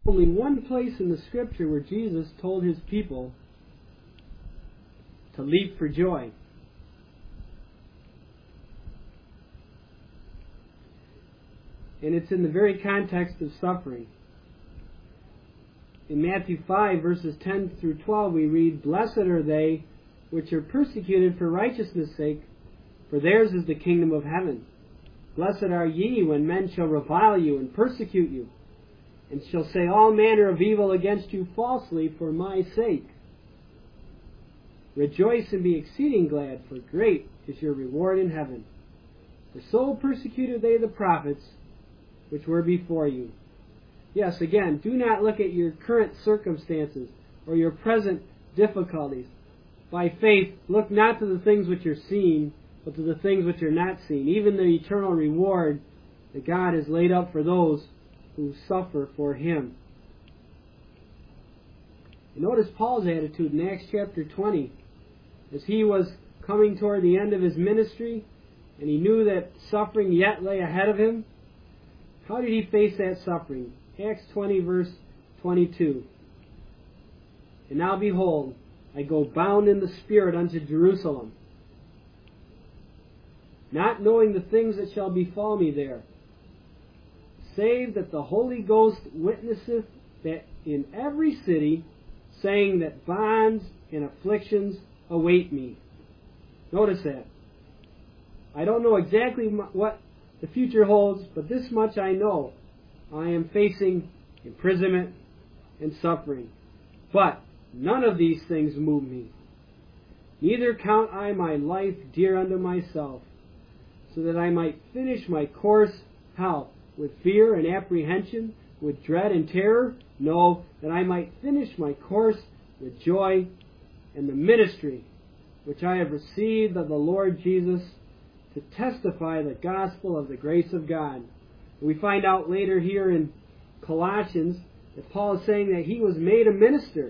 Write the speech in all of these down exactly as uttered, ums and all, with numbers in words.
Only one place in the Scripture where Jesus told his people to leap for joy. And it's in the very context of suffering. In Matthew five, verses ten through twelve, we read, "Blessed are they which are persecuted for righteousness' sake, for theirs is the kingdom of heaven. Blessed are ye when men shall revile you and persecute you, and shall say all manner of evil against you falsely for my sake. Rejoice and be exceeding glad, for great is your reward in heaven. For so persecuted they the prophets which were before you." Yes, again, do not look at your current circumstances or your present difficulties. By faith, look not to the things which are seen, but to the things which are not seen, even the eternal reward that God has laid up for those who suffer for Him. Notice Paul's attitude in Acts chapter twenty. As he was coming toward the end of his ministry, and he knew that suffering yet lay ahead of him, how did he face that suffering? Acts twenty, verse twenty-two. "And now behold, I go bound in the Spirit unto Jerusalem, not knowing the things that shall befall me there, save that the Holy Ghost witnesseth that in every city, saying that bonds and afflictions await me." Notice that. I don't know exactly what the future holds, but this much I know. I am facing imprisonment and suffering. But none of these things move me. Neither count I my life dear unto myself, so that I might finish my course, how? With fear and apprehension, with dread and terror? No, that I might finish my course with joy and the ministry which I have received of the Lord Jesus, to testify the gospel of the grace of God. We find out later here in Colossians that Paul is saying that he was made a minister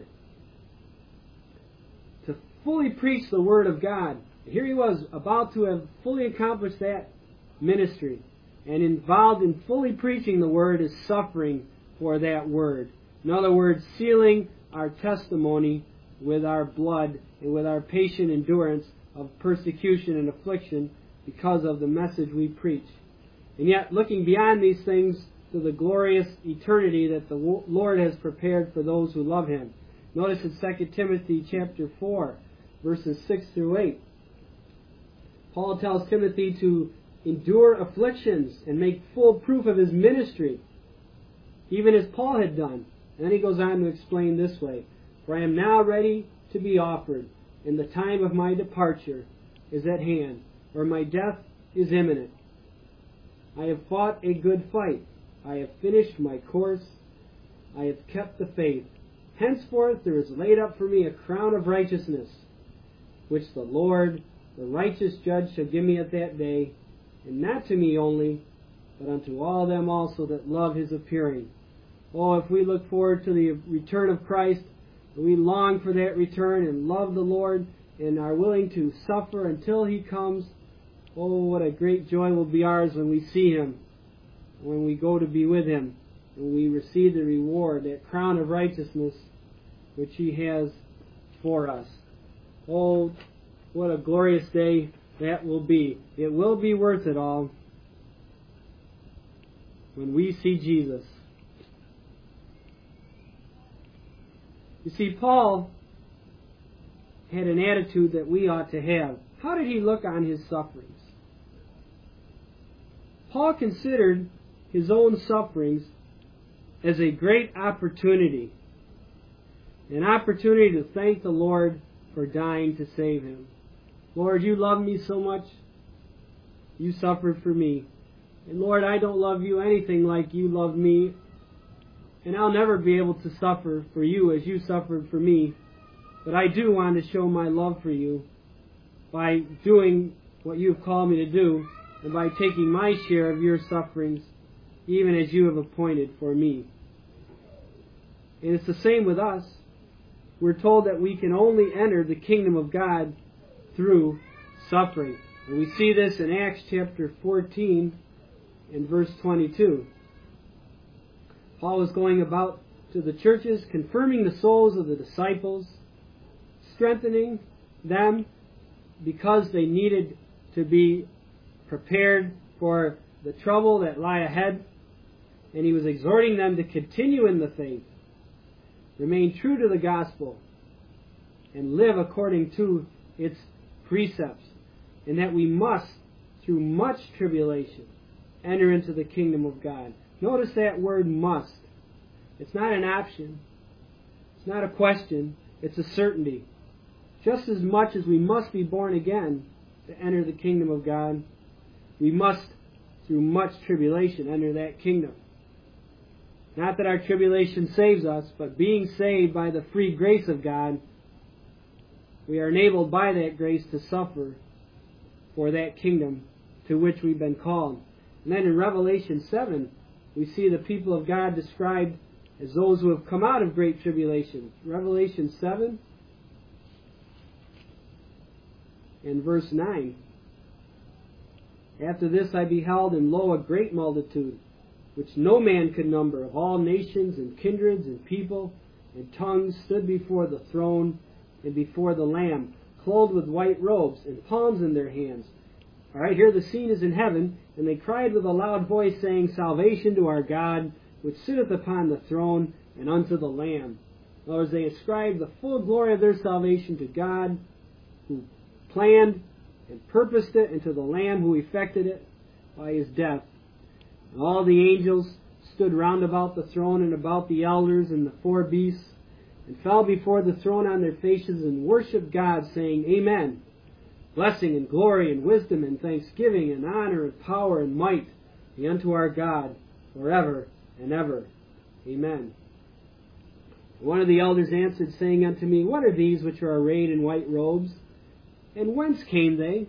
to fully preach the Word of God. Here he was about to have fully accomplished that ministry, and involved in fully preaching the Word is suffering for that Word. In other words, sealing our testimony with our blood and with our patient endurance of persecution and affliction because of the message we preach. And yet, looking beyond these things to the glorious eternity that the Lord has prepared for those who love Him. Notice in Second Timothy chapter four, verses six through eight. Paul tells Timothy to endure afflictions and make full proof of his ministry, even as Paul had done. And then he goes on to explain this way: "For I am now ready to be offered, and the time of my departure is at hand, or my death is imminent. I have fought a good fight. I have finished my course. I have kept the faith. Henceforth there is laid up for me a crown of righteousness, which the Lord, the righteous judge, shall give me at that day, and not to me only, but unto all them also that love His appearing." Oh, if we look forward to the return of Christ, we long for that return and love the Lord and are willing to suffer until He comes, oh, what a great joy will be ours when we see Him, when we go to be with Him, and we receive the reward, that crown of righteousness which He has for us. Oh, what a glorious day that will be. It will be worth it all when we see Jesus. You see, Paul had an attitude that we ought to have. How did he look on his sufferings? Paul considered his own sufferings as a great opportunity. An opportunity to thank the Lord for dying to save him. Lord, you love me so much. You suffered for me. And Lord, I don't love you anything like you love me. And I'll never be able to suffer for you as you suffered for me. But I do want to show my love for you by doing what you've called me to do, and by taking my share of your sufferings, even as you have appointed for me. And it's the same with us. We're told that we can only enter the kingdom of God through suffering. And we see this in Acts chapter fourteen and verse twenty-two. Paul was going about to the churches, confirming the souls of the disciples, strengthening them because they needed to be prepared for the trouble that lie ahead. And he was exhorting them to continue in the faith, remain true to the gospel, and live according to its precepts, and that we must, through much tribulation, enter into the kingdom of God. Notice that word must. It's not an option. It's not a question. It's a certainty. Just as much as we must be born again to enter the kingdom of God, we must, through much tribulation, enter that kingdom. Not that our tribulation saves us, but being saved by the free grace of God, we are enabled by that grace to suffer for that kingdom to which we've been called. And then in Revelation seven, we see the people of God described as those who have come out of great tribulation. Revelation seven and verse nine. After this I beheld, and lo, a great multitude, which no man could number, of all nations and kindreds and people and tongues, stood before the throne and before the Lamb, clothed with white robes and palms in their hands. All right, here the scene is in heaven, and they cried with a loud voice, saying, Salvation to our God, which sitteth upon the throne, and unto the Lamb. In other words, they ascribed the full glory of their salvation to God, who planned and purposed it, and to the Lamb who effected it by his death. And all the angels stood round about the throne and about the elders and the four beasts, and fell before the throne on their faces and worshipped God, saying, Amen. Blessing and glory and wisdom and thanksgiving and honor and power and might be unto our God forever and ever. Amen. One of the elders answered, saying unto me, What are these which are arrayed in white robes? And whence came they?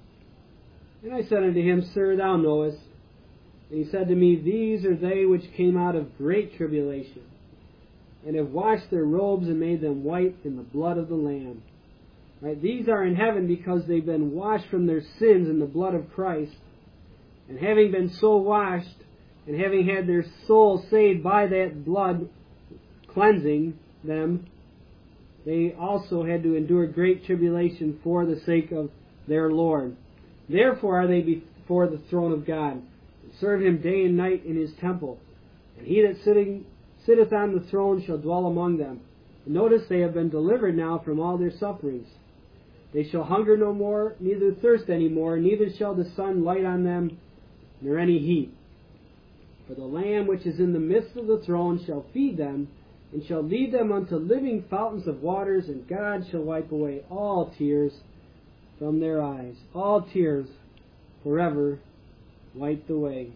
And I said unto him, Sir, thou knowest. And he said to me, These are they which came out of great tribulation, and have washed their robes and made them white in the blood of the Lamb. Right? These are in heaven because they've been washed from their sins in the blood of Christ. And having been so washed, and having had their soul saved by that blood cleansing them, they also had to endure great tribulation for the sake of their Lord. Therefore are they before the throne of God, and serve him day and night in his temple. And he that sitting, sitteth on the throne shall dwell among them. And notice they have been delivered now from all their sufferings. They shall hunger no more, neither thirst any more, neither shall the sun light on them, nor any heat. For the Lamb which is in the midst of the throne shall feed them, and shall lead them unto living fountains of waters, and God shall wipe away all tears from their eyes. All tears forever wiped away.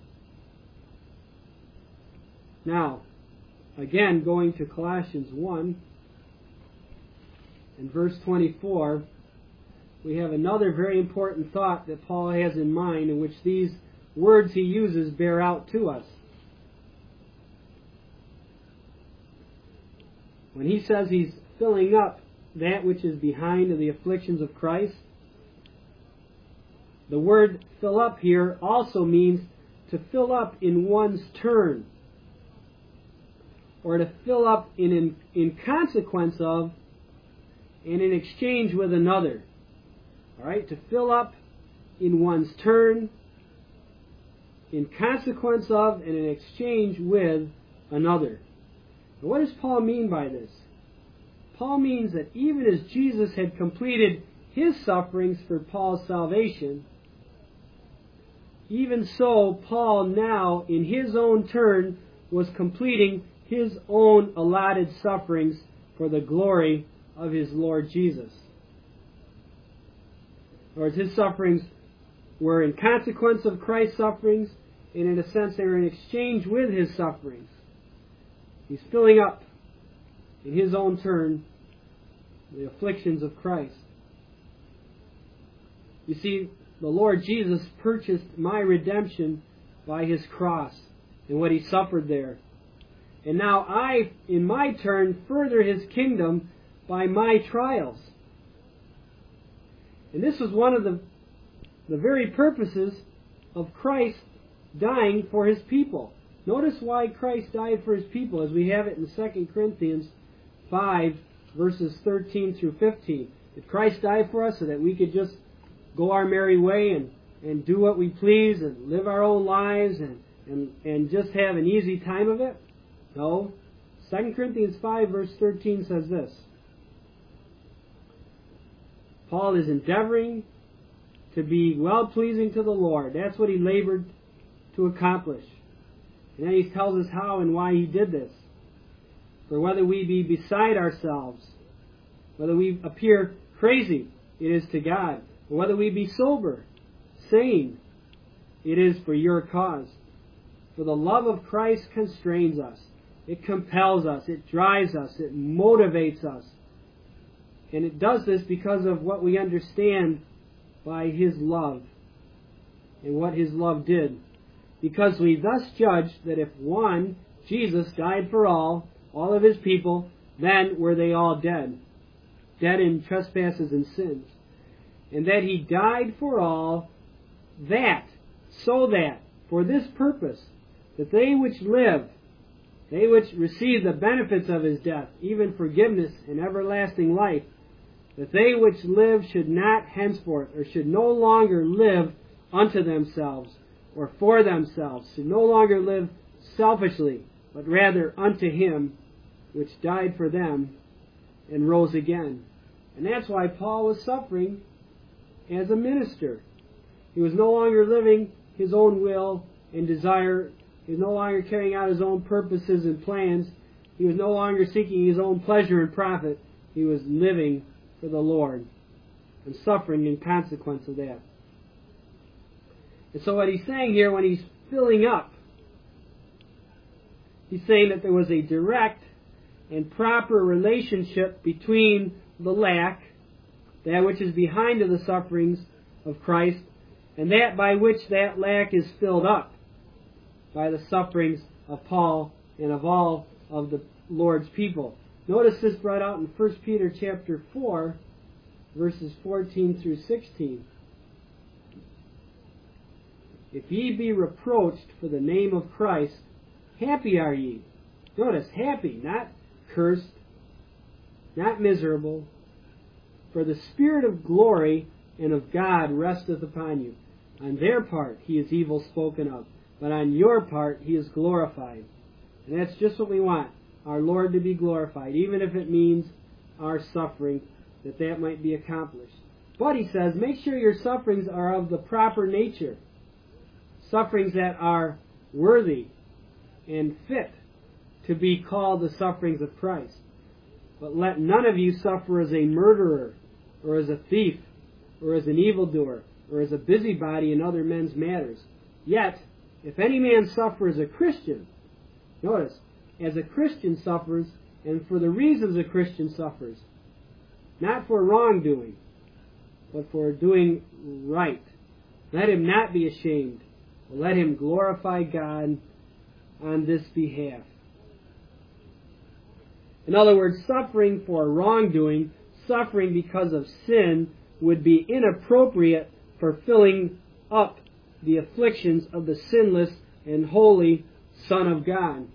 Now, again, going to Colossians one, in verse twenty-four, we have another very important thought that Paul has in mind, in which these words he uses bear out to us. When he says he's filling up that which is behind of the afflictions of Christ, the word fill up here also means to fill up in one's turn, or to fill up in, in, in consequence of and in exchange with another. All right, to fill up in one's turn, in consequence of, and in exchange with another. Now, what does Paul mean by this? Paul means that even as Jesus had completed his sufferings for Paul's salvation, even so Paul now, in his own turn, was completing his own allotted sufferings for the glory of his Lord Jesus. Or his sufferings were in consequence of Christ's sufferings, and in a sense they were in exchange with his sufferings. He's filling up, in his own turn, the afflictions of Christ. You see, the Lord Jesus purchased my redemption by his cross and what he suffered there. And now I, in my turn, further his kingdom by my trials. And this was one of the, the very purposes of Christ dying for his people. Notice why Christ died for His people, as we have it in Second Corinthians five, verses thirteen through fifteen. Did Christ die for us so that we could just go our merry way and, and do what we please and live our own lives and, and, and just have an easy time of it? No. Second Corinthians five, verse thirteen says this. Paul is endeavoring to be well-pleasing to the Lord. That's what he labored to accomplish. And then he tells us how and why he did this. For whether we be beside ourselves, whether we appear crazy, it is to God. Or whether we be sober, sane, it is for your cause. For the love of Christ constrains us. It compels us. It drives us. It motivates us. And it does this because of what we understand by His love and what His love did. Because we thus judge that if one, Jesus, died for all, all of His people, then were they all dead. Dead in trespasses and sins. And that He died for all, that, so that, for this purpose, that they which live, they which receive the benefits of His death, even forgiveness and everlasting life, that they which live should not henceforth, or should no longer live unto themselves, or for themselves, should no longer live selfishly, but rather unto Him which died for them and rose again. And that's why Paul was suffering as a minister. He was no longer living his own will and desire. He was no longer carrying out his own purposes and plans. He was no longer seeking his own pleasure and profit. He was living for the Lord and suffering in consequence of that. And so what he's saying here when he's filling up, he's saying that there was a direct and proper relationship between the lack, that which is behind of the sufferings of Christ, and that by which that lack is filled up by the sufferings of Paul and of all of the Lord's people. Notice this brought out in First Peter chapter four, verses fourteen through sixteen. If ye be reproached for the name of Christ, happy are ye. Notice, happy, not cursed, not miserable. For the Spirit of glory and of God resteth upon you. On their part he is evil spoken of, but on your part he is glorified. And that's just what we want, our Lord to be glorified, even if it means our suffering, that that might be accomplished. But he says, make sure your sufferings are of the proper nature. Sufferings that are worthy and fit to be called the sufferings of Christ. But let none of you suffer as a murderer, or as a thief, or as an evildoer, or as a busybody in other men's matters. Yet, if any man suffer as a Christian, notice, as a Christian suffers, and for the reasons a Christian suffers, not for wrongdoing, but for doing right, let him not be ashamed, but let him glorify God on this behalf. In other words, suffering for wrongdoing, suffering because of sin, would be inappropriate for filling up the afflictions of the sinless and holy Son of God.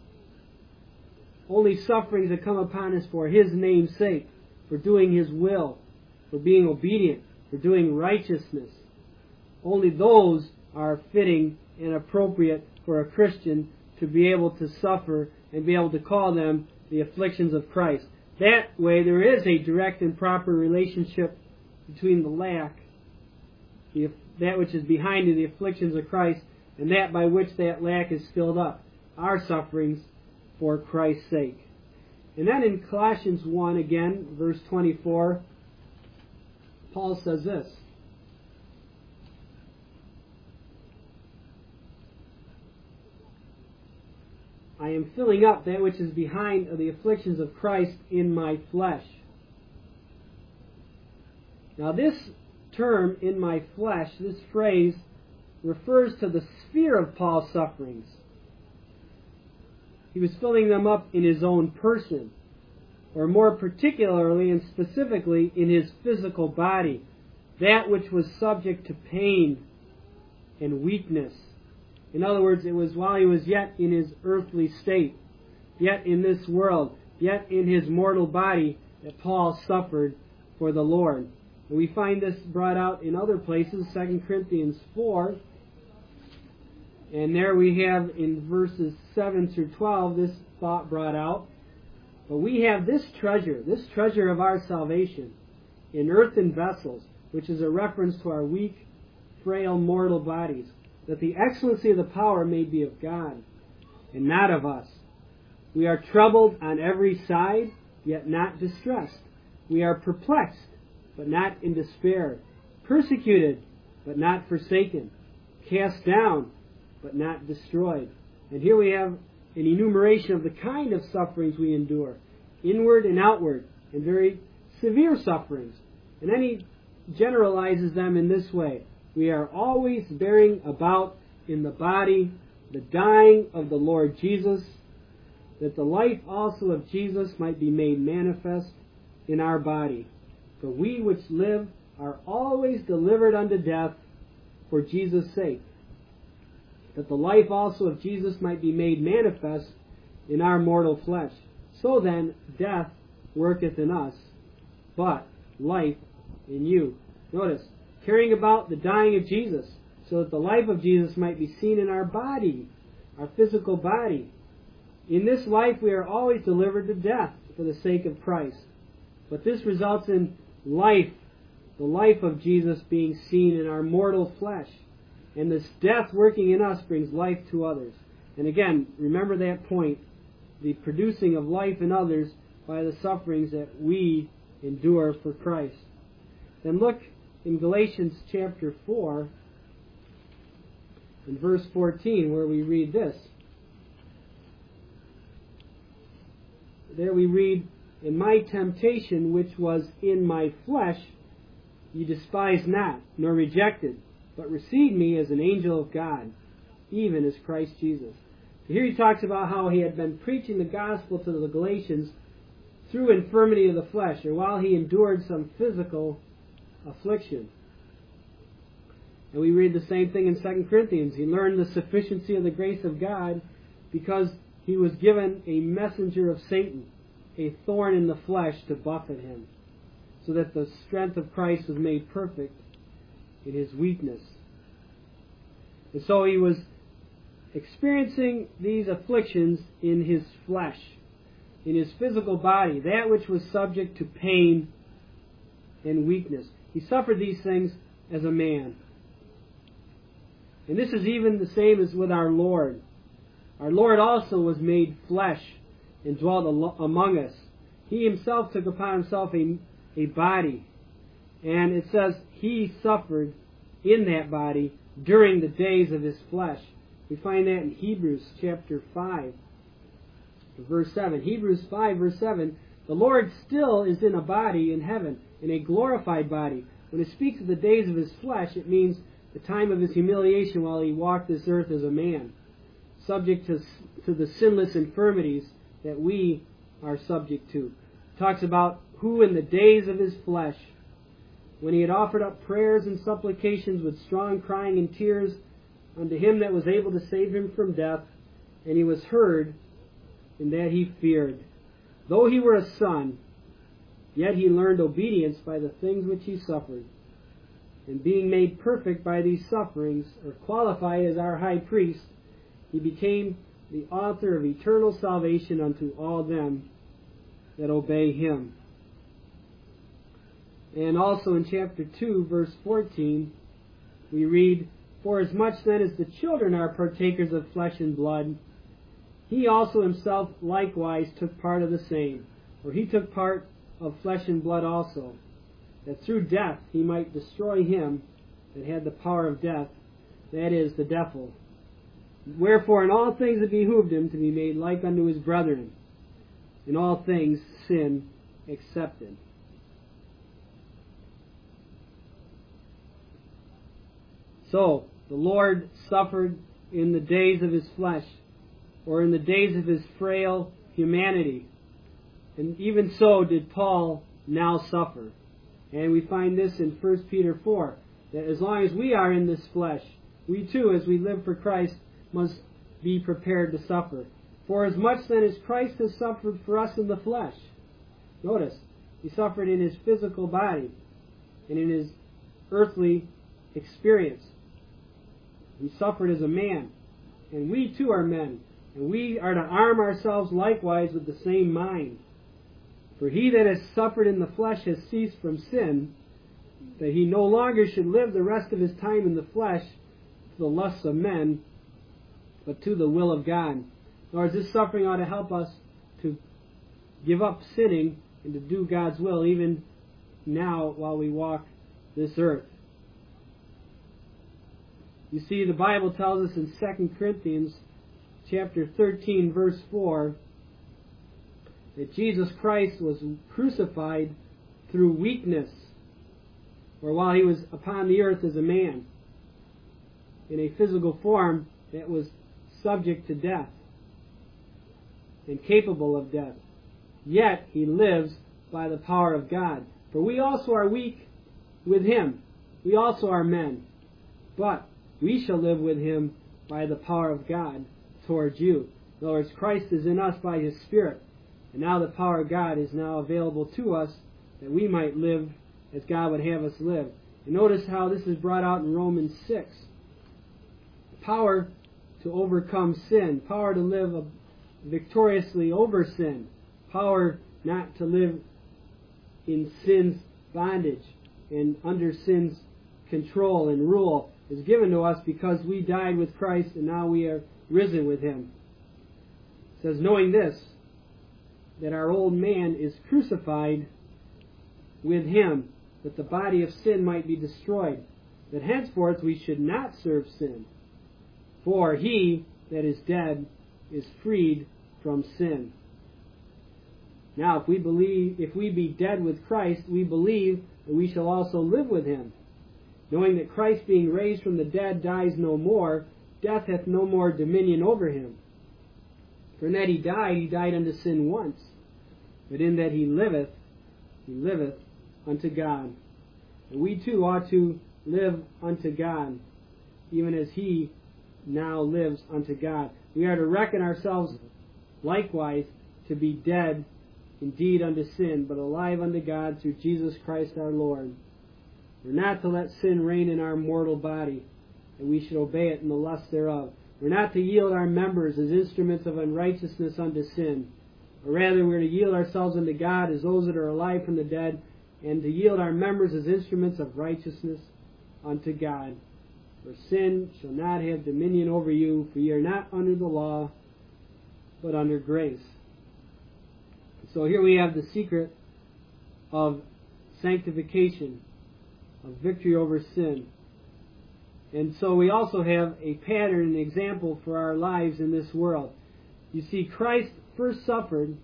Only sufferings that come upon us for His name's sake, for doing His will, for being obedient, for doing righteousness. Only those are fitting and appropriate for a Christian to be able to suffer and be able to call them the afflictions of Christ. That way there is a direct and proper relationship between the lack, the, that which is behind the afflictions of Christ, and that by which that lack is filled up, our sufferings for Christ's sake. And then in Colossians one, again, verse twenty-four, Paul says this, I am filling up that which is behind of the afflictions of Christ in my flesh. Now this term, in my flesh, this phrase, refers to the sphere of Paul's sufferings. He was filling them up in his own person, or more particularly and specifically in his physical body, that which was subject to pain and weakness In other words, it was while he was yet in his earthly state, yet in this world, yet in his mortal body, that Paul suffered for the Lord. And we find this brought out in other places, Second Corinthians four. And there we have in verses seven through twelve this thought brought out. But we have this treasure, this treasure of our salvation, in earthen vessels, which is a reference to our weak, frail, mortal bodies, that the excellency of the power may be of God, and not of us. We are troubled on every side, yet not distressed. We are perplexed, but not in despair. Persecuted, but not forsaken. Cast down, but not destroyed. And here we have an enumeration of the kind of sufferings we endure, inward and outward, and very severe sufferings. And then he generalizes them in this way. We are always bearing about in the body the dying of the Lord Jesus, that the life also of Jesus might be made manifest in our body. For we which live are always delivered unto death for Jesus' sake, that the life also of Jesus might be made manifest in our mortal flesh. So then, death worketh in us, but life in you. Notice, carrying about the dying of Jesus, so that the life of Jesus might be seen in our body, our physical body. In this life we are always delivered to death for the sake of Christ. But this results in life, the life of Jesus being seen in our mortal flesh. And this death working in us brings life to others. And again, remember that point, the producing of life in others by the sufferings that we endure for Christ. Then look in Galatians chapter four, in verse fourteen, where we read this. There we read, "In my temptation which was in my flesh, ye despised not, nor rejected, but received me as an angel of God, even as Christ Jesus." So here he talks about how he had been preaching the gospel to the Galatians through infirmity of the flesh, or while he endured some physical affliction. And we read the same thing in Second Corinthians. He learned the sufficiency of the grace of God because he was given a messenger of Satan, a thorn in the flesh to buffet him, so that the strength of Christ was made perfect in his weakness. And so he was experiencing these afflictions in his flesh, in his physical body, that which was subject to pain and weakness. He suffered these things as a man. And this is even the same as with our Lord. Our Lord also was made flesh and dwelt among us. He himself took upon himself a, a body. And it says he suffered in that body during the days of his flesh. We find that in Hebrews chapter five, verse seven. Hebrews five, verse seven. The Lord still is in a body in heaven, in a glorified body. When it speaks of the days of his flesh, it means the time of his humiliation while he walked this earth as a man, subject to, to the sinless infirmities that we are subject to. It talks about who in the days of his flesh, when he had offered up prayers and supplications with strong crying and tears unto him that was able to save him from death, and he was heard, in that he feared. Though he were a son, yet he learned obedience by the things which he suffered. And being made perfect by these sufferings, or qualified as our high priest, he became the author of eternal salvation unto all them that obey him. And also in chapter two, verse fourteen, we read, "For as much then as the children are partakers of flesh and blood, he also himself likewise took part of the same, or he took part of flesh and blood also, that through death he might destroy him that had the power of death, that is, the devil. Wherefore in all things it behooved him to be made like unto his brethren, in all things sin accepted." So, the Lord suffered in the days of his flesh, or in the days of his frail humanity. And even so did Paul now suffer. And we find this in First Peter four, that as long as we are in this flesh, we too, as we live for Christ, must be prepared to suffer. For as much then as Christ has suffered for us in the flesh. Notice, he suffered in his physical body and in his earthly experience. He suffered as a man. And we too are men. And we are to arm ourselves likewise with the same mind. For he that has suffered in the flesh has ceased from sin, that he no longer should live the rest of his time in the flesh to the lusts of men, but to the will of God. Or this suffering ought to help us to give up sinning and to do God's will, even now while we walk this earth. You see, the Bible tells us in Second Corinthians chapter thirteen, verse four, that Jesus Christ was crucified through weakness, or while he was upon the earth as a man, in a physical form that was subject to death and capable of death. Yet he lives by the power of God. For we also are weak with him. We also are men. But we shall live with him by the power of God towards you. In other words, Christ is in us by his Spirit. And now the power of God is now available to us that we might live as God would have us live. And notice how this is brought out in Romans six. Power to overcome sin. Power to live victoriously over sin. Power not to live in sin's bondage and under sin's control and rule is given to us because we died with Christ and now we are risen with him. It says, knowing this, that our old man is crucified with him, that the body of sin might be destroyed, that henceforth we should not serve sin. For he that is dead is freed from sin. Now, if we believe, if we be dead with Christ, we believe that we shall also live with him, knowing that Christ being raised from the dead dies no more, death hath no more dominion over him. For in that he died, he died unto sin once, but in that he liveth, he liveth unto God. And we too ought to live unto God, even as he now lives unto God. We are to reckon ourselves likewise to be dead indeed unto sin, but alive unto God through Jesus Christ our Lord. We're not to let sin reign in our mortal body, and we should obey it in the lust thereof. We're not to yield our members as instruments of unrighteousness unto sin, or rather we're to yield ourselves unto God as those that are alive from the dead, and to yield our members as instruments of righteousness unto God. For sin shall not have dominion over you, for ye are not under the law, but under grace. So here we have the secret of sanctification, of victory over sin. And so we also have a pattern, an example for our lives in this world. You see, Christ first suffered,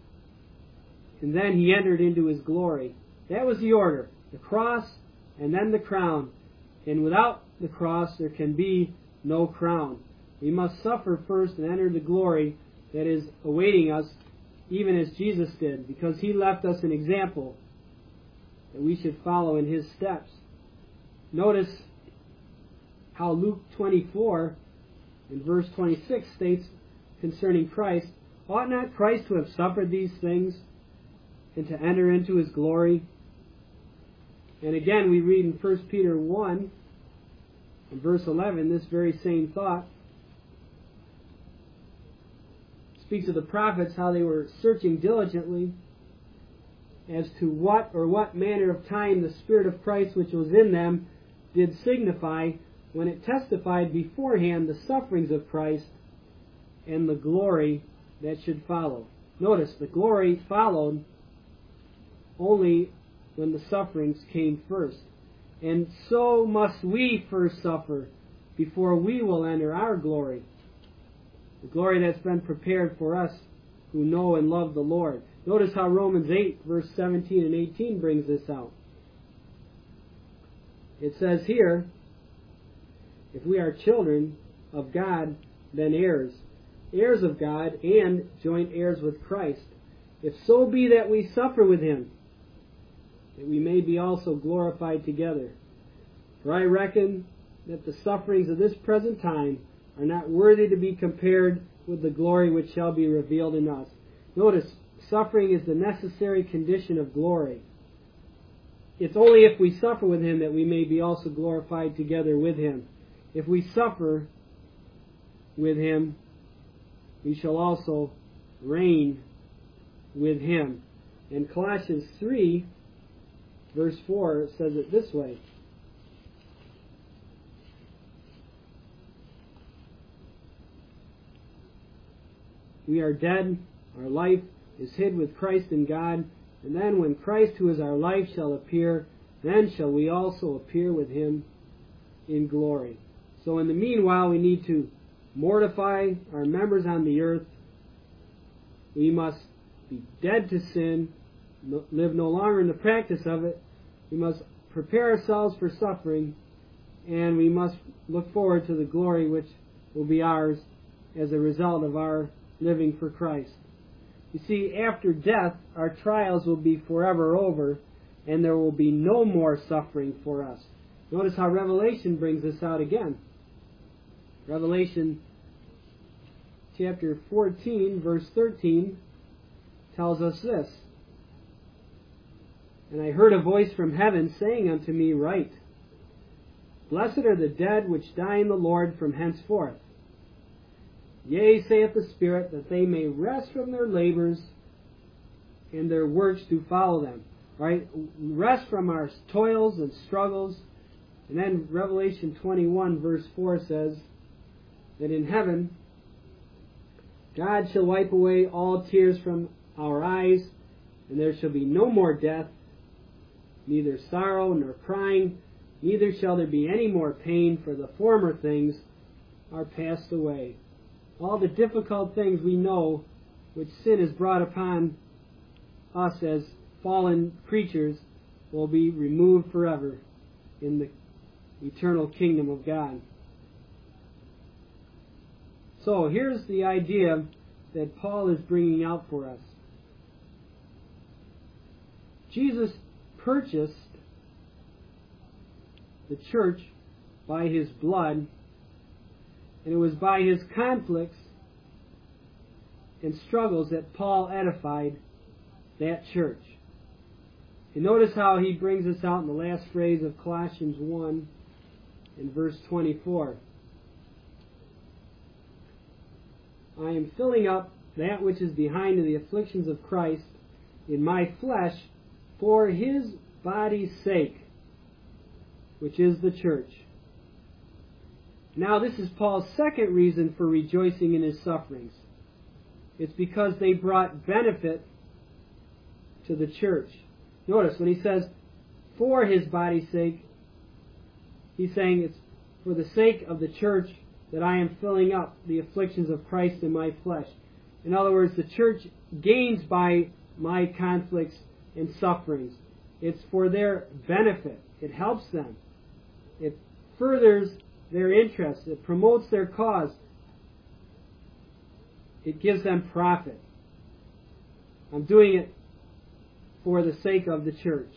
and then he entered into his glory. That was the order. The cross, and then the crown. And without the cross, there can be no crown. We must suffer first and enter the glory that is awaiting us, even as Jesus did, because he left us an example that we should follow in his steps. Notice how Luke twenty-four in verse twenty-six states concerning Christ, ought not Christ to have suffered these things and to enter into his glory? And again we read in First Peter one in verse eleven this very same thought. Speaks of the prophets, how they were searching diligently as to what or what manner of time the Spirit of Christ which was in them did signify, when it testified beforehand the sufferings of Christ and the glory that should follow. Notice, the glory followed only when the sufferings came first. And so must we first suffer before we will enter our glory. The glory that's been prepared for us who know and love the Lord. Notice how Romans eight, verse seventeen and eighteen brings this out. It says here, if we are children of God, then heirs, heirs of God, and joint heirs with Christ, if so be that we suffer with him, that we may be also glorified together. For I reckon that the sufferings of this present time are not worthy to be compared with the glory which shall be revealed in us. Notice, suffering is the necessary condition of glory. It's only if we suffer with Him that we may be also glorified together with Him. If we suffer with Him, we shall also reign with Him. And Colossians three, verse four, says it this way. We are dead, our life is hid with Christ in God, and then when Christ, who is our life, shall appear, then shall we also appear with Him in glory. So in the meanwhile, we need to mortify our members on the earth. We must be dead to sin, live no longer in the practice of it. We must prepare ourselves for suffering, and we must look forward to the glory which will be ours as a result of our living for Christ. You see, after death, our trials will be forever over, and there will be no more suffering for us. Notice how Revelation brings this out again. Revelation chapter fourteen, verse thirteen, tells us this. And I heard a voice from heaven saying unto me, Write, Blessed are the dead which die in the Lord from henceforth. Yea, saith the Spirit, that they may rest from their labors, and their works do follow them. Right? Rest from our toils and struggles. And then Revelation twenty-one, verse four says that in heaven, God shall wipe away all tears from our eyes, and there shall be no more death, neither sorrow nor crying, neither shall there be any more pain, for the former things are passed away. All the difficult things we know which sin has brought upon us as fallen creatures will be removed forever in the eternal kingdom of God. So here's the idea that Paul is bringing out for us. Jesus purchased the church by His blood, and it was by His conflicts and struggles that Paul edified that church. And notice how he brings this out in the last phrase of Colossians one in verse twenty-four. I am filling up that which is behind in the afflictions of Christ in my flesh for His body's sake, which is the church. Now this is Paul's second reason for rejoicing in his sufferings. It's because they brought benefit to the church. Notice when he says, for His body's sake, he's saying it's for the sake of the church that I am filling up the afflictions of Christ in my flesh. In other words, the church gains by my conflicts and sufferings. It's for their benefit. It helps them. It furthers their interest. It promotes their cause. It gives them profit. I'm doing it for the sake of the church,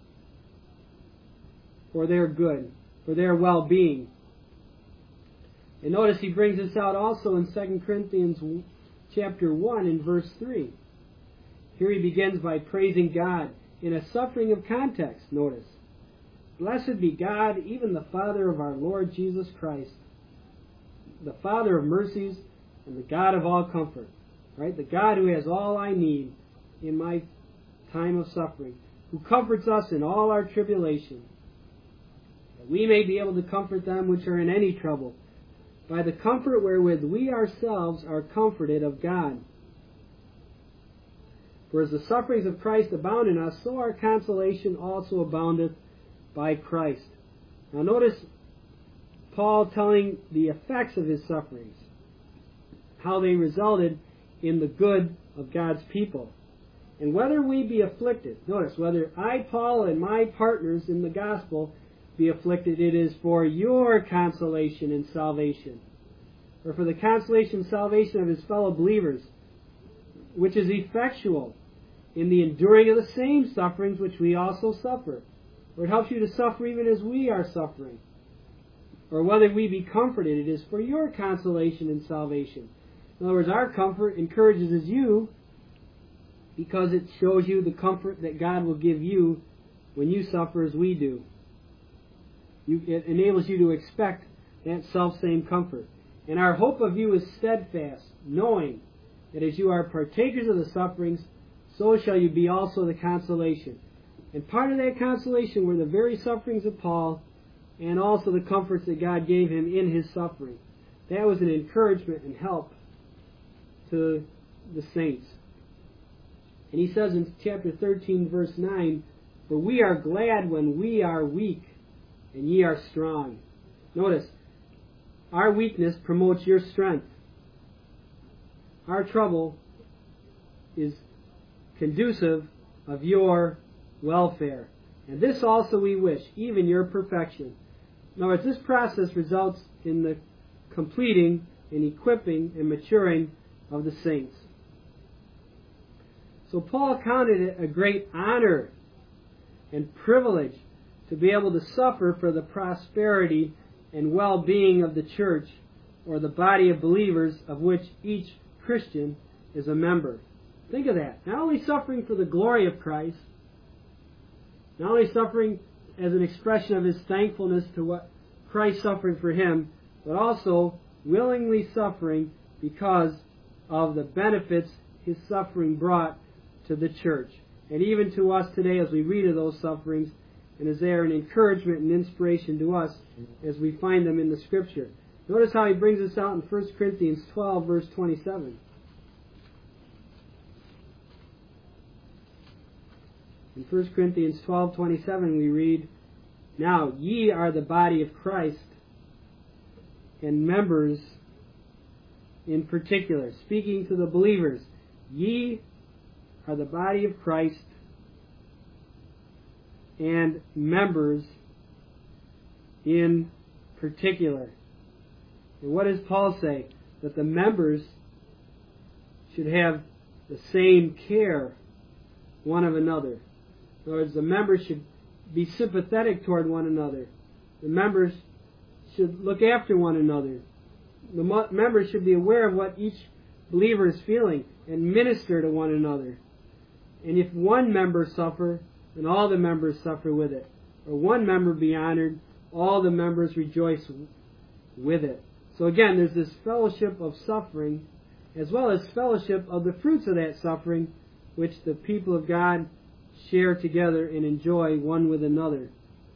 for their good, for their well-being. And notice he brings this out also in Second Corinthians chapter one in verse three. Here he begins by praising God in a suffering of context. Notice, Blessed be God, even the Father of our Lord Jesus Christ, the Father of mercies and the God of all comfort. Right? The God who has all I need in my time of suffering, who comforts us in all our tribulation, that we may be able to comfort them which are in any trouble, by the comfort wherewith we ourselves are comforted of God. For as the sufferings of Christ abound in us, so our consolation also aboundeth by Christ. Now notice Paul telling the effects of his sufferings, how they resulted in the good of God's people. And whether we be afflicted, notice, whether I, Paul, and my partners in the gospel be afflicted, it is for your consolation and salvation, or for the consolation and salvation of his fellow believers, which is effectual in the enduring of the same sufferings which we also suffer. For it helps you to suffer even as we are suffering. or whether we be comforted, it is for your consolation and salvation. In other words, our comfort encourages you because it shows you the comfort that God will give you when you suffer as we do. You, it enables you to expect that self-same comfort. And our hope of you is steadfast, knowing that as you are partakers of the sufferings, so shall you be also the consolation. And part of that consolation were the very sufferings of Paul and also the comforts that God gave him in his suffering. That was an encouragement and help to the saints. And he says in chapter thirteen, verse nine, "For we are glad when we are weak, and ye are strong." Notice, our weakness promotes your strength. Our trouble is conducive of your welfare. And this also we wish, even your perfection. In other words, this process results in the completing and equipping and maturing of the saints. So Paul counted it a great honor and privilege to be able to suffer for the prosperity and well-being of the church, or the body of believers of which each Christian is a member. Think of that. Not only suffering for the glory of Christ, not only suffering as an expression of his thankfulness to what Christ suffered for him, but also willingly suffering because of the benefits his suffering brought to the church. And even to us today as we read of those sufferings, and as they are an encouragement and inspiration to us as we find them in the Scripture. Notice how he brings us out in First Corinthians twelve, verse twenty-seven. In First Corinthians twelve, twenty-seven we read, "Now ye are the body of Christ, and members in particular." Speaking to the believers, ye are the body of Christ, and members in particular. And what does Paul say? That the members should have the same care one of another. In other words, the members should be sympathetic toward one another. The members should look after one another. The members should be aware of what each believer is feeling and minister to one another. And if one member suffer, then all the members suffer with it. Or one member be honored, all the members rejoice with it. So again, there's this fellowship of suffering, as well as fellowship of the fruits of that suffering, which the people of God share together and enjoy one with another.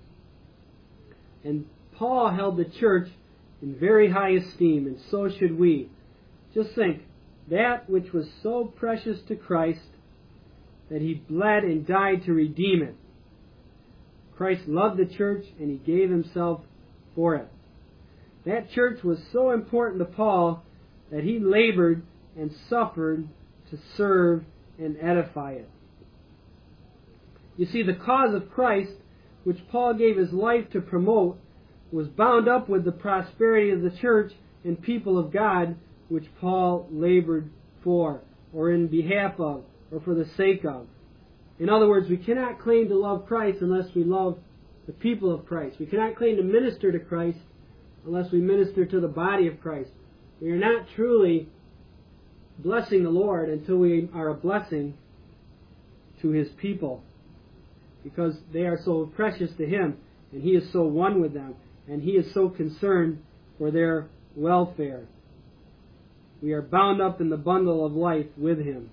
And Paul held the church in very high esteem, and so should we. Just think, that which was so precious to Christ, that he bled and died to redeem it. Christ loved the church, and he gave himself for it. That church was so important to Paul that he labored and suffered to serve and edify it. You see, the cause of Christ, which Paul gave his life to promote, was bound up with the prosperity of the church and people of God, which Paul labored for, or in behalf of, or for the sake of. In other words, we cannot claim to love Christ unless we love the people of Christ. We cannot claim to minister to Christ unless we minister to the body of Christ. We are not truly blessing the Lord until we are a blessing to his people, because they are so precious to him, and he is so one with them, and he is so concerned for their welfare. We are bound up in the bundle of life with him.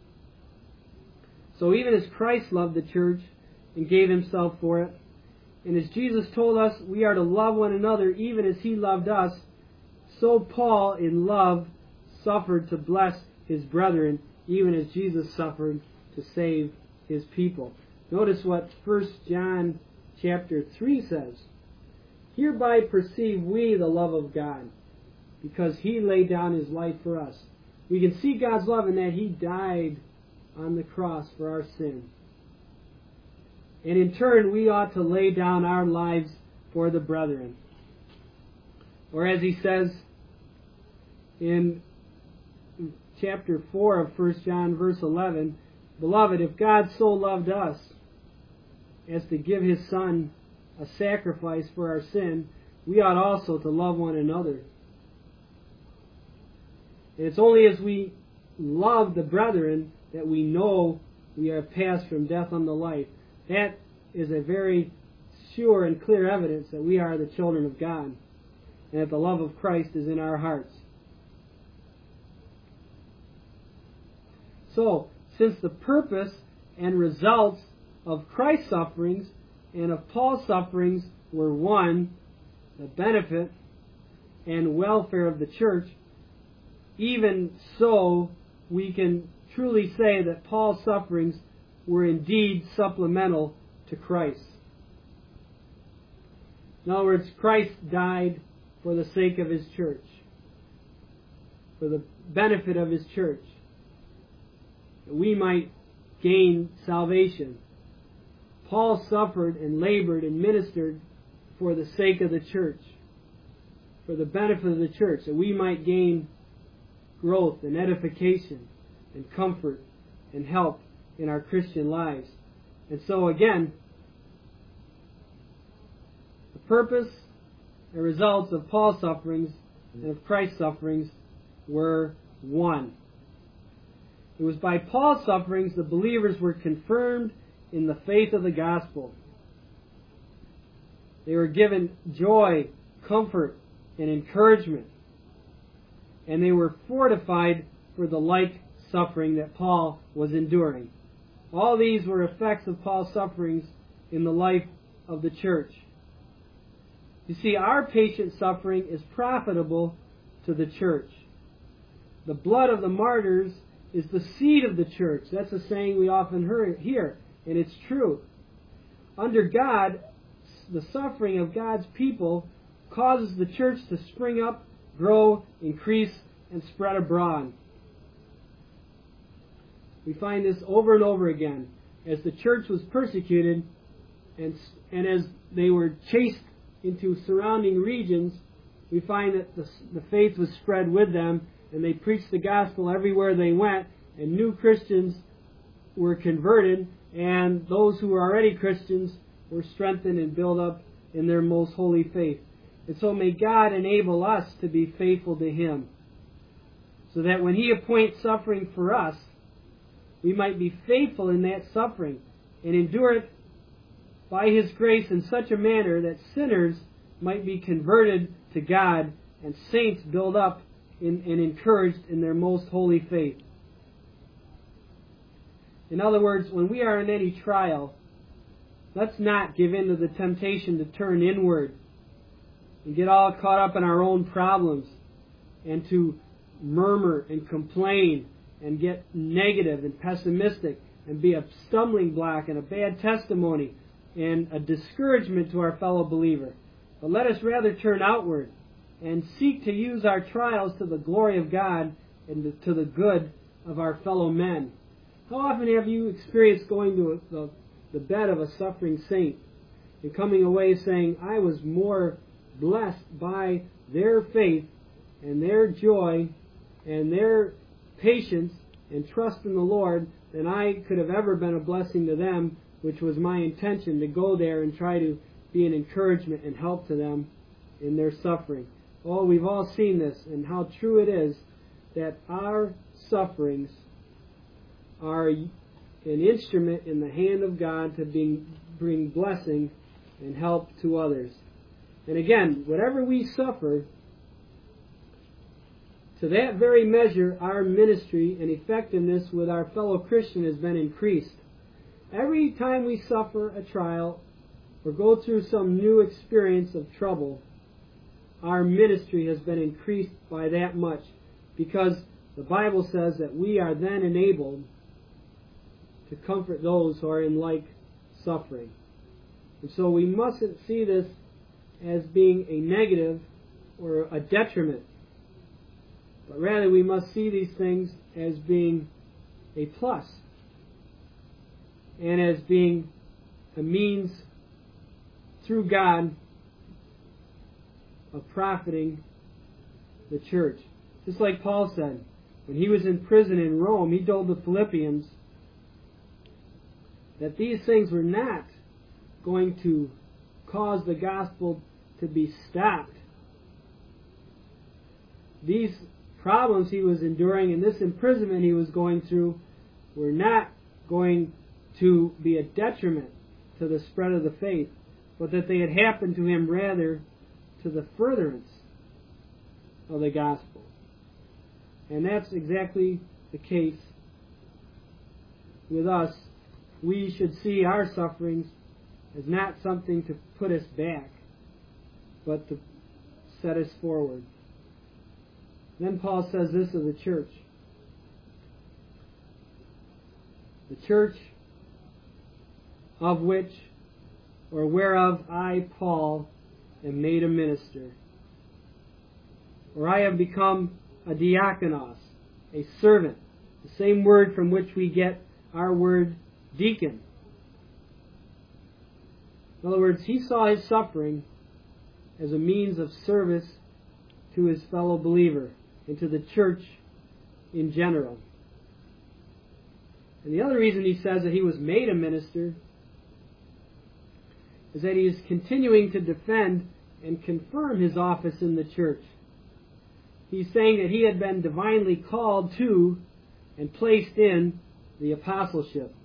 So even as Christ loved the church and gave himself for it, and as Jesus told us we are to love one another even as he loved us, so Paul in love suffered to bless his brethren, even as Jesus suffered to save his people. Notice what First John chapter three says. "Hereby perceive we the love of God, because he laid down his life for us." We can see God's love in that he died on the cross for our sin. And in turn, we ought to lay down our lives for the brethren. Or as he says in chapter four of First John, verse eleven, "Beloved, if God so loved us as to give his Son a sacrifice for our sin, we ought also to love one another. And it's only as we love the brethren that we know we are passed from death unto life. That is a very sure and clear evidence that we are the children of God, and that the love of Christ is in our hearts. So, since the purpose and results of Christ's sufferings and of Paul's sufferings were one, the benefit and welfare of the church, even so we can truly say that Paul's sufferings were indeed supplemental to Christ. In other words, Christ died for the sake of His church, for the benefit of His church, that we might gain salvation. Paul suffered and labored and ministered for the sake of the church, for the benefit of the church, that we might gain growth and edification and comfort and help in our Christian lives. And so again, the purpose and results of Paul's sufferings and of Christ's sufferings were one. It was by Paul's sufferings the believers were confirmed in the faith of the gospel. They were given joy, comfort, and encouragement. And they were fortified for the like suffering that Paul was enduring. All these were effects of Paul's sufferings in the life of the church. You see, our patient suffering is profitable to the church. The blood of the martyrs is the seed of the church. That's a saying we often hear, and it's true. Under God, the suffering of God's people causes the church to spring up, grow, increase, and spread abroad. We find this over and over again. As the church was persecuted, and, and as they were chased into surrounding regions, we find that the, the faith was spread with them, and they preached the gospel everywhere they went, and new Christians were converted, and those who were already Christians were strengthened and built up in their most holy faith. And so may God enable us to be faithful to Him, so that when He appoints suffering for us, we might be faithful in that suffering and endure it by His grace in such a manner that sinners might be converted to God and saints built up in, and encouraged in their most holy faith. In other words, when we are in any trial, let's not give in to the temptation to turn inward and get all caught up in our own problems and to murmur and complain and get negative and pessimistic and be a stumbling block and a bad testimony and a discouragement to our fellow believer. But let us rather turn outward and seek to use our trials to the glory of God and to the good of our fellow men. How often have you experienced going to the, the bed of a suffering saint and coming away saying, I was more blessed by their faith and their joy and their patience and trust in the Lord than I could have ever been a blessing to them, which was my intention to go there and try to be an encouragement and help to them in their suffering. Oh, we've all seen this, and how true it is that our sufferings are an instrument in the hand of God to bring, bring blessing and help to others. And again, whatever we suffer, to that very measure, our ministry and effectiveness with our fellow Christian has been increased. Every time we suffer a trial or go through some new experience of trouble, our ministry has been increased by that much, because the Bible says that we are then enabled to comfort those who are in like suffering. And so we mustn't see this as being a negative or a detriment, but rather we must see these things as being a plus and as being a means through God of profiting the church. Just like Paul said, when he was in prison in Rome, he told the Philippians that these things were not going to cause the gospel to be stopped. These problems he was enduring and this imprisonment he was going through were not going to be a detriment to the spread of the faith, but that they had happened to him rather to the furtherance of the gospel. And that's exactly the case with us. We should see our sufferings as not something to put us back, but to set us forward. Then Paul says this of the church. The church of which or whereof I, Paul, am made a minister. Or I have become a diakonos, a servant, the same word from which we get our word deacon. In other words, he saw his suffering as a means of service to his fellow believer and to the church in general. And the other reason he says that he was made a minister is that he is continuing to defend and confirm his office in the church. He's saying that he had been divinely called to and placed in the apostleship.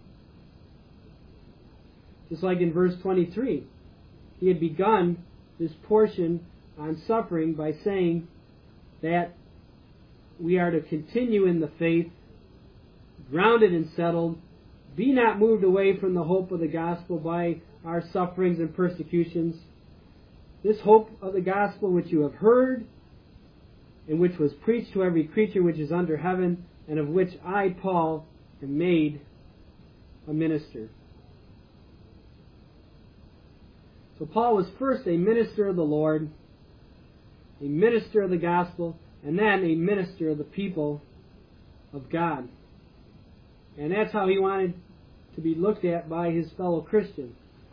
Just like in verse twenty-three, he had begun this portion on suffering by saying that we are to continue in the faith, grounded and settled, be not moved away from the hope of the gospel by our sufferings and persecutions. This hope of the gospel which you have heard, and which was preached to every creature which is under heaven, and of which I, Paul, am made a minister. So Paul was first a minister of the Lord, a minister of the gospel, and then a minister of the people of God. And that's how he wanted to be looked at by his fellow Christians.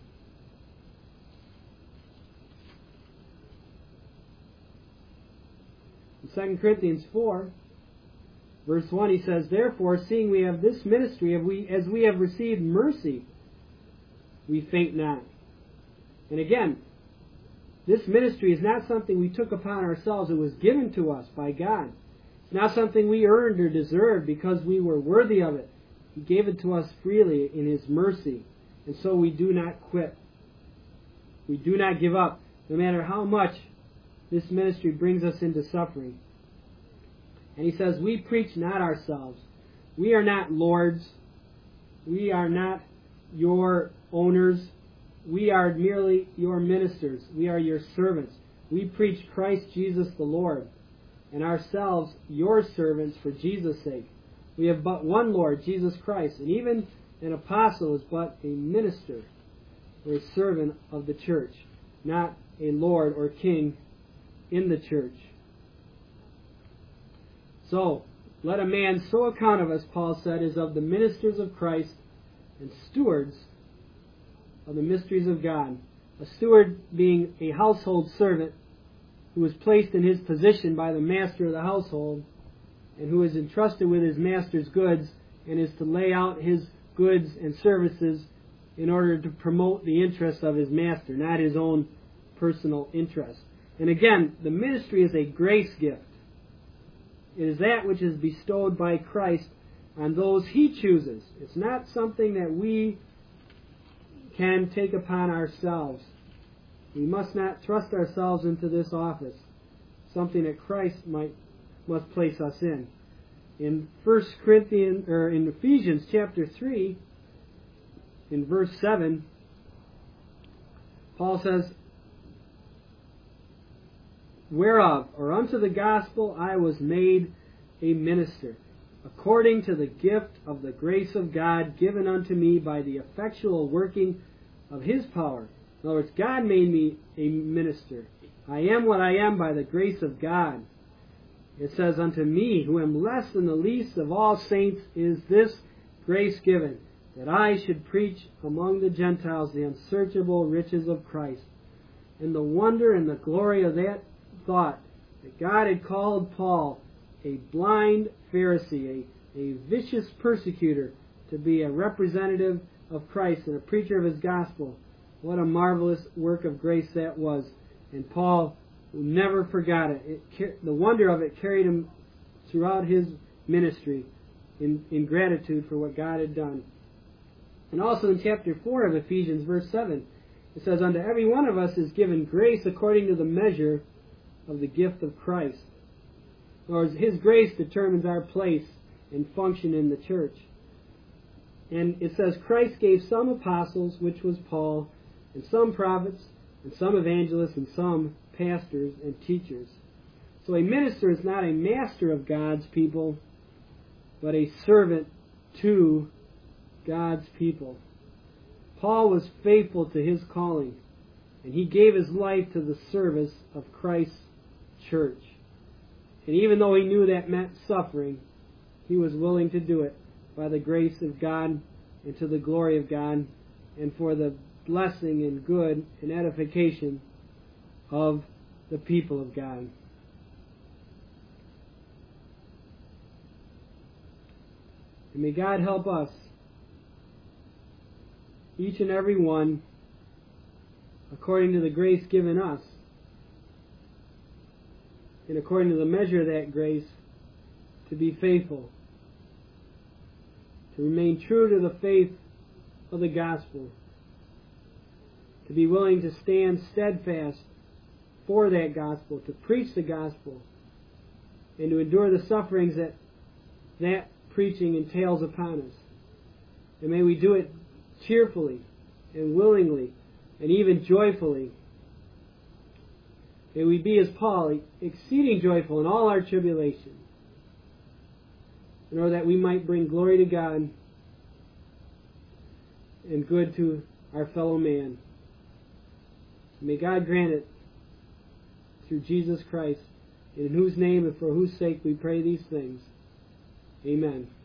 In Second Corinthians four, verse one, he says, Therefore, seeing we have this ministry, as we, as we have received mercy, we faint not. And again, this ministry is not something we took upon ourselves. It was given to us by God. It's not something we earned or deserved because we were worthy of it. He gave it to us freely in His mercy. And so we do not quit. We do not give up, no matter how much this ministry brings us into suffering. And he says, we preach not ourselves. We are not lords. We are not your owners. We are merely your ministers. We are your servants. We preach Christ Jesus the Lord, and ourselves your servants for Jesus' sake. We have but one Lord, Jesus Christ, and even an apostle is but a minister or a servant of the church, not a lord or king in the church. So, let a man so account of us, Paul said, as of the ministers of Christ and stewards of the mysteries of God. A steward being a household servant who is placed in his position by the master of the household and who is entrusted with his master's goods and is to lay out his goods and services in order to promote the interests of his master, not his own personal interest. And again, the ministry is a grace gift. It is that which is bestowed by Christ on those He chooses. It's not something that we can take upon ourselves. We must not thrust ourselves into this office, something that Christ might must place us in. In First Corinthians or in Ephesians chapter three, in verse seven, Paul says, Whereof, or unto the gospel, I was made a minister, according to the gift of the grace of God given unto me by the effectual working of His power. In other words, God made me a minister. I am what I am by the grace of God. It says, Unto me, who am less than the least of all saints, is this grace given, that I should preach among the Gentiles the unsearchable riches of Christ, and the wonder and the glory of that thought, that God had called Paul, a blind Pharisee, a, a vicious persecutor, to be a representative of Christ and a preacher of His gospel. What a marvelous work of grace that was. And Paul never forgot it. it. The wonder of it carried him throughout his ministry in, in gratitude for what God had done. And also in chapter four of Ephesians, verse seven, it says, "Unto every one of us is given grace according to the measure of the gift of Christ." Or His grace determines our place and function in the church. And it says, "Christ gave some apostles," which was Paul, "and some prophets, and some evangelists, and some pastors and teachers." So a minister is not a master of God's people, but a servant to God's people. Paul was faithful to his calling, and he gave his life to the service of Christ's church. And even though he knew that meant suffering, he was willing to do it by the grace of God and to the glory of God and for the blessing and good and edification of the people of God. And may God help us, each and every one, according to the grace given us, and according to the measure of that grace, to be faithful, to remain true to the faith of the gospel, to be willing to stand steadfast for that gospel, to preach the gospel, and to endure the sufferings that that preaching entails upon us. And may we do it cheerfully and willingly and even joyfully. May we be as Paul, exceeding joyful in all our tribulation, in order that we might bring glory to God and good to our fellow man. May God grant it through Jesus Christ, in whose name and for whose sake we pray these things. Amen.